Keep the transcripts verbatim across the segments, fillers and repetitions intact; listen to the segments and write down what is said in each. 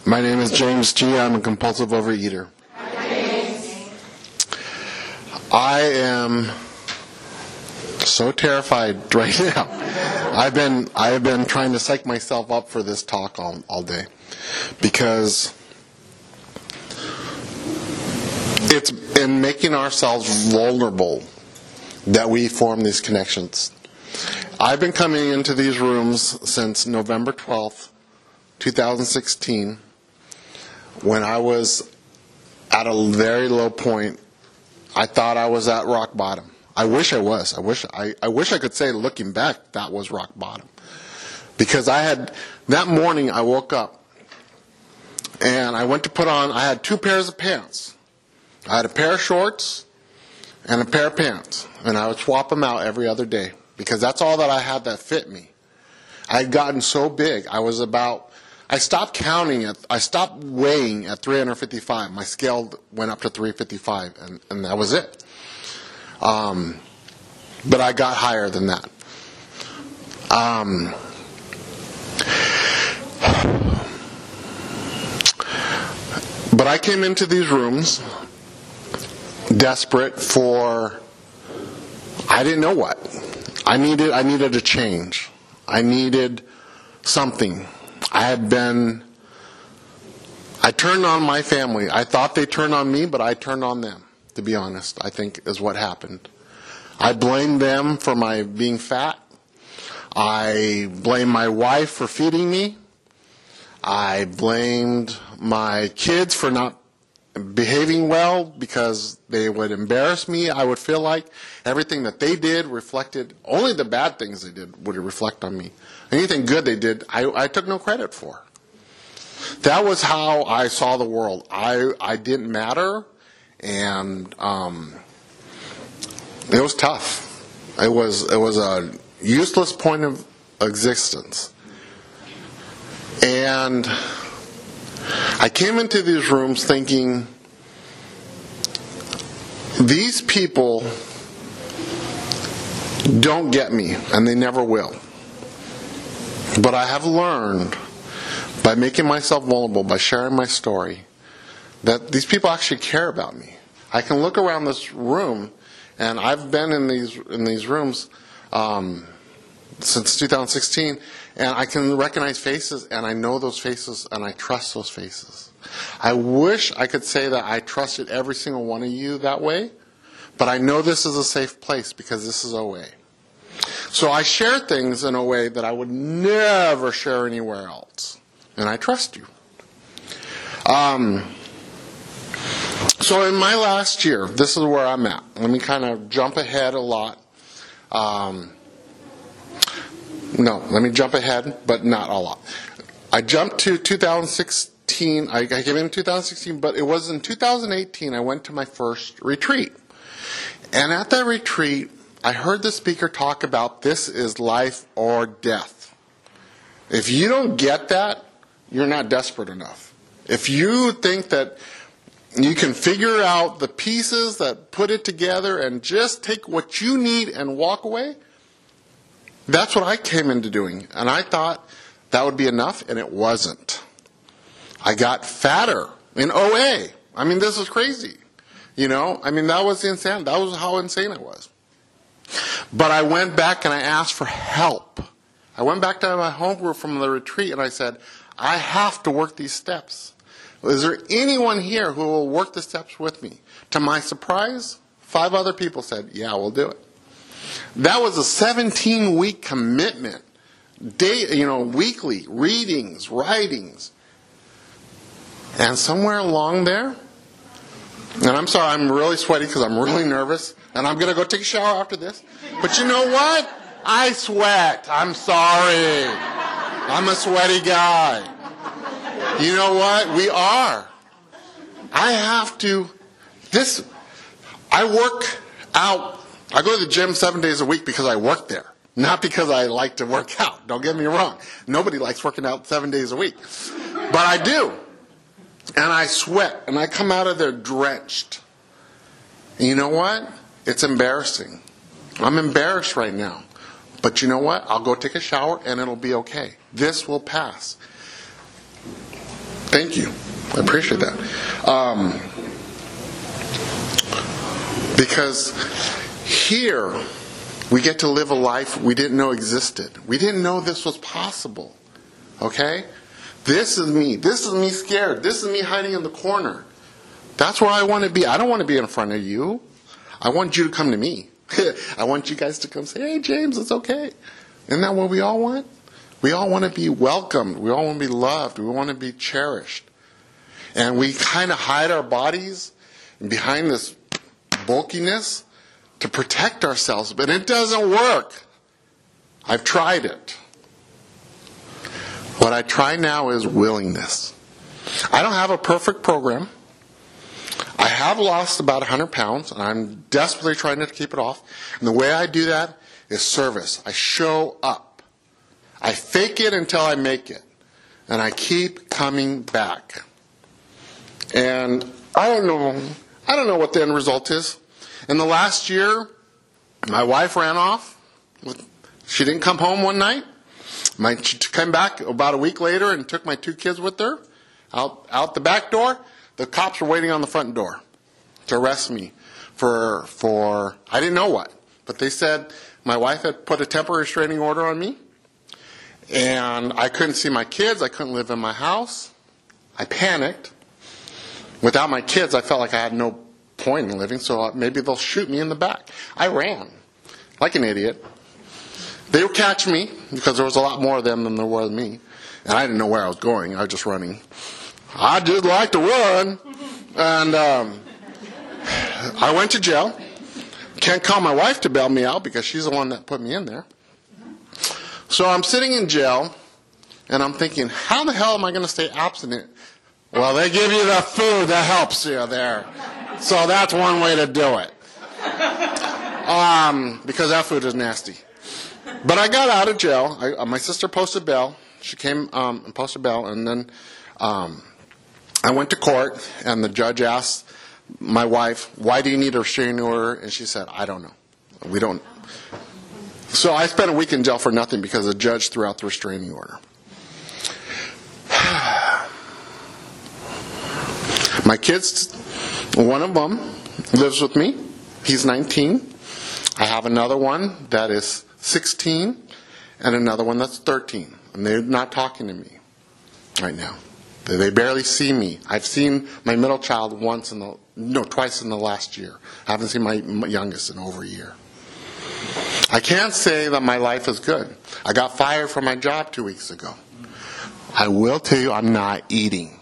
My name is James G. I'm a compulsive overeater. I am so terrified right now. I've been I have been trying to psych myself up for this talk all, all day because it's in making ourselves vulnerable that we form these connections. I've been coming into these rooms since November twelfth, twenty sixteen, when I was at a very low point. I thought I was at rock bottom. I wish I was. I wish I, I wish I could say, looking back, that was rock bottom. Because I had, that morning I woke up and I went to put on, I had two pairs of pants. I had a pair of shorts and a pair of pants. And I would swap them out every other day because that's all that I had that fit me. I had gotten so big. I was about, I stopped counting at, I stopped weighing at three hundred fifty-five. My scale went up to three fifty-five, and, and that was it. Um, but I got higher than that. Um, but I came into these rooms desperate for, I didn't know what. I needed, I needed a change. I needed something. I had been, I turned on my family. I thought they turned on me, but I turned on them, to be honest, I think is what happened. I blamed them for my being fat. I blamed my wife for feeding me. I blamed my kids for not behaving well because they would embarrass me. I would feel like everything that they did reflected, only the bad things they did would reflect on me. Anything good they did, I, I took no credit for. That was how I saw the world. I, I didn't matter, and um, it was tough. It was it was a useless point of existence. And I came into these rooms thinking, these people don't get me, and they never will. But I have learned, by making myself vulnerable, by sharing my story, that these people actually care about me. I can look around this room, and I've been in these in these rooms um, since two thousand sixteen, and I can recognize faces, and I know those faces, and I trust those faces. I wish I could say that I trusted every single one of you that way, but I know this is a safe place because this is O A. So I share things in a way that I would never share anywhere else. And I trust you. Um, so in my last year, this is where I'm at. Let me kind of jump ahead a lot. Um, no, let me jump ahead, but not a lot. I jumped to two thousand sixteen. I, I came in two thousand sixteen, but it was in two thousand eighteen I went to my first retreat. And at that retreat, I heard the speaker talk about this is life or death. If you don't get that, you're not desperate enough. If you think that you can figure out the pieces that put it together and just take what you need and walk away, that's what I came into doing. And I thought that would be enough, and it wasn't. I got fatter in O A. I mean, this is crazy. You know, I mean, that was insane. That was how insane I was. But I went back and I asked for help. I went back to my home group from the retreat and I said, I have to work these steps. Is there anyone here who will work the steps with me? To my surprise, five other people said, yeah, we'll do it. That was a seventeen-week commitment. Day, you know, weekly readings, writings. And somewhere along there, and I'm sorry, I'm really sweaty because I'm really nervous, and I'm going to go take a shower after this. But you know what? I sweat. I'm sorry. I'm a sweaty guy. You know what? We are. I have to, this, I work out. I go to the gym seven days a week because I work there. Not because I like to work out. Don't get me wrong. Nobody likes working out seven days a week. But I do. And I sweat. And I come out of there drenched. And you know what? It's embarrassing. I'm embarrassed right now. But you know what? I'll go take a shower and it'll be okay. This will pass. Thank you. I appreciate that. Um, because here we get to live a life we didn't know existed. We didn't know this was possible. Okay? This is me. This is me scared. This is me hiding in the corner. That's where I want to be. I don't want to be in front of you. I want you to come to me. I want you guys to come say, hey, James, it's okay. Isn't that what we all want? We all want to be welcomed. We all want to be loved. We want to be cherished. And we kind of hide our bodies behind this bulkiness to protect ourselves. But it doesn't work. I've tried it. What I try now is willingness. I don't have a perfect program. I have lost about one hundred pounds, and I'm desperately trying to keep it off. And the way I do that is service. I show up. I fake it until I make it. And I keep coming back. And I don't know, I don't know what the end result is. In the last year, my wife ran off. She didn't come home one night. My, she came back about a week later and took my two kids with her out, out the back door. The cops were waiting on the front door to arrest me for, for I didn't know what. But they said my wife had put a temporary restraining order on me. And I couldn't see my kids. I couldn't live in my house. I panicked. Without my kids, I felt like I had no point in living, so maybe they'll shoot me in the back. I ran like an idiot. They would catch me because there was a lot more of them than there was me. And I didn't know where I was going. I was just running. I did like to run. And um, I went to jail. Can't call my wife to bail me out because she's the one that put me in there. So I'm sitting in jail, and I'm thinking, how the hell am I going to stay abstinent? Well, they give you the food that helps you there. So that's one way to do it. Um, because that food is nasty. But I got out of jail. I, my sister posted bail. She came um, and posted bail, and then um, I went to court, and the judge asked my wife, why do you need a restraining order? And she said, I don't know. We don't. So I spent a week in jail for nothing because the judge threw out the restraining order. My kids, one of them lives with me. He's nineteen. I have another one that is sixteen and another one that's thirteen. And they're not talking to me right now. They barely see me. I've seen my middle child once in the, no, twice in the last year. I haven't seen my youngest in over a year. I can't say that my life is good. I got fired from my job two weeks ago. I will tell you I'm not eating.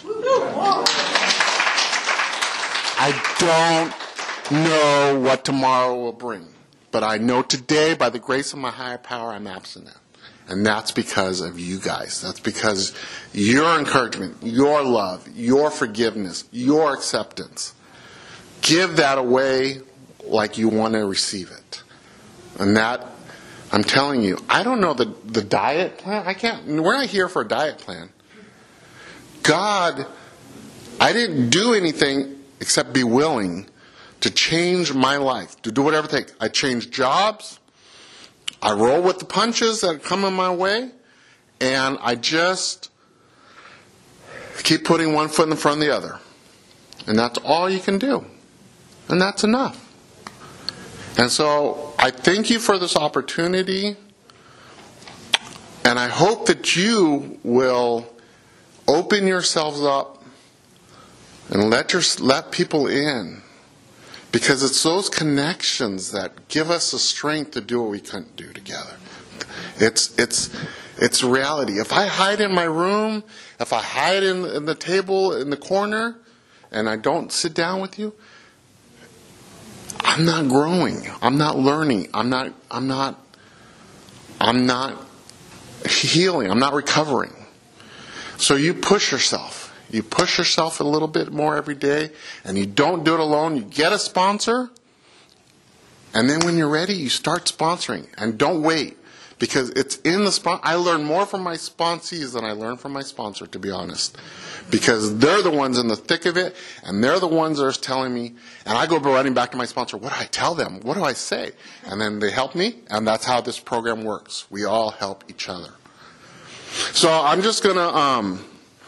I don't know what tomorrow will bring. But I know today, by the grace of my higher power, I'm abstinent. And that's because of you guys. That's because your encouragement, your love, your forgiveness, your acceptance. Give that away like you want to receive it. And that, I'm telling you, I don't know the, the diet plan. I can't, we're not here for a diet plan. God, I didn't do anything except be willing to change my life, to do whatever it takes. I changed jobs. I roll with the punches that come in my way. And I just keep putting one foot in front of the other. And that's all you can do. And that's enough. And so I thank you for this opportunity. And I hope that you will open yourselves up and let your let people in. Because it's those connections that give us the strength to do what we couldn't do together. It's it's it's reality. If I hide in my room, if I hide in, in the table in the corner, and I don't sit down with you, I'm not growing. I'm not learning. I'm not I'm not I'm not healing. I'm not recovering. So you push yourself. You push yourself a little bit more every day, and you don't do it alone. You get a sponsor, and then when you're ready, you start sponsoring. And don't wait, because it's in the sponsor. I learn more from my sponsees than I learn from my sponsor, to be honest. Because they're the ones in the thick of it, and they're the ones that are telling me, and I go running back to my sponsor, what do I tell them? What do I say? And then they help me, and that's how this program works. We all help each other. So I'm just going to... Um,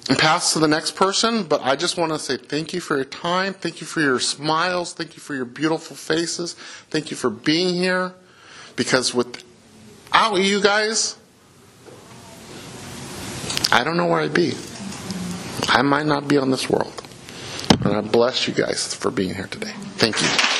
and pass to the next person, but I just want to say thank you for your time. Thank you for your smiles. Thank you for your beautiful faces. Thank you for being here. Because without you guys, I don't know where I'd be. I might not be on this world. And I bless you guys for being here today. Thank you.